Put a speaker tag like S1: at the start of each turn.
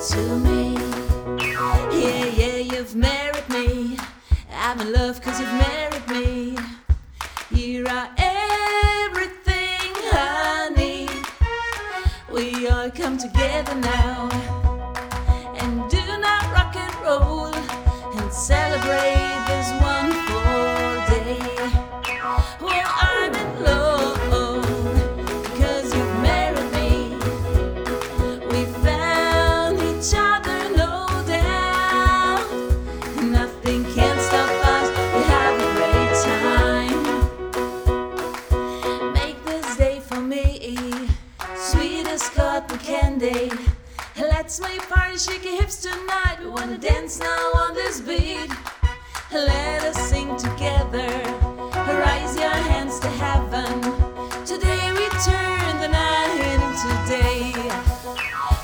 S1: to me. Yeah, yeah, you've married me. I'm in love 'cause you've married me. You are everything I need. We all come together now and do not rock and roll and celebrate this wonderful day. Well, I'm in love because you've married me. We found each other, no doubt. Nothing can stop us. We have a great time. Make this day for me sweet as cotton candy. Let's make party, shake your hips tonight. We wanna dance now on this beat. Let us sing together. Raise your hands to heaven. Today we turn the night into day.